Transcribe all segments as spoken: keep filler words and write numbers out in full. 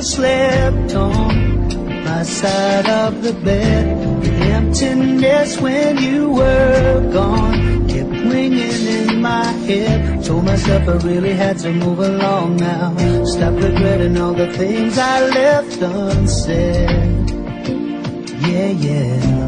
slept on my side of the bed. The emptiness when you were gone kept ringing in my head. Told myself I really had to move along now. Stop regretting all the things I left unsaid. Yeah, yeah.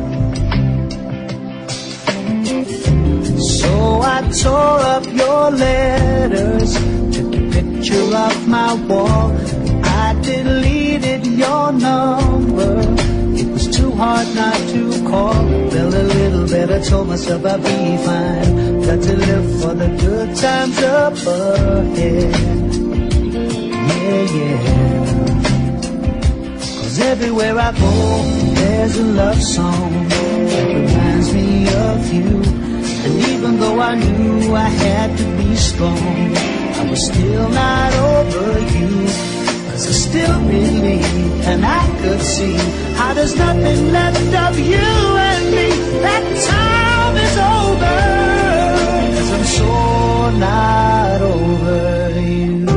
So I tore up your letters, took a picture off my wall. I deleted your number, it was too hard not to call. Felt a little better, told myself I'd be fine. Got to live for the good times up ahead. Yeah, yeah. Cause everywhere I go, there's a love song that reminds me of you. And even though I knew I had to be strong, I was still not over you. Cause I still believe, and I could see how there's nothing left of you and me. That time is over, cause I'm so not over you.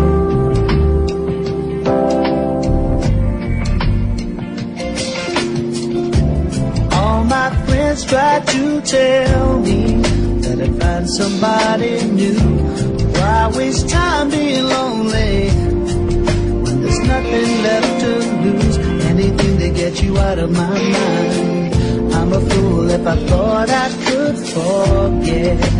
All my friends tried to tell me that I'd find somebody new. Why waste time being lonely when there's nothing left to lose? Anything to get you out of my mind. I'm a fool if I thought I could forget,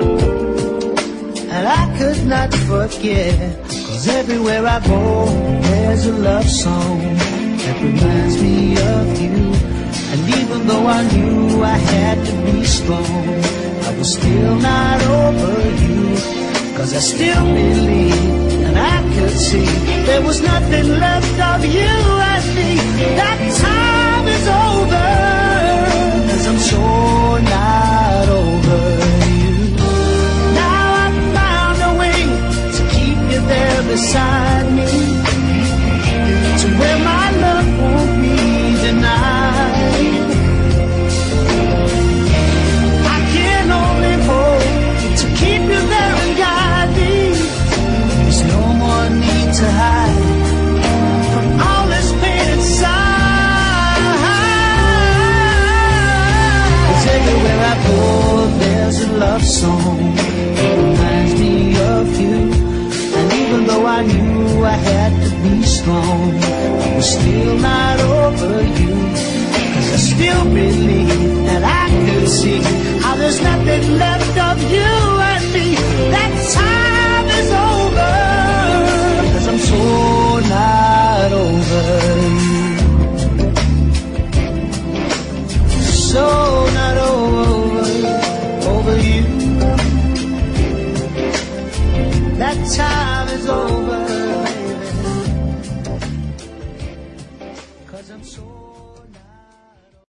and I could not forget. Cause everywhere I go, there's a love song that reminds me of you. And even though I knew I had to be strong, I was still not over you. Cause I still believe, and I could see there was nothing left of you and me. That time is over, cause I'm so not over you. Now I've found a way to keep you there beside me, to where my love won't be denied. I can only hope to keep you there and guide me. There's no more need to hide from all this pain inside. Cause everywhere I go, there's a love song that reminds me of you. And even though I knew I had to be strong, I was still not over you. Cause I still believe, and I could see how there's nothing left of you and me. That time is over, cause I'm so not over you. So not over, over you. That time is over.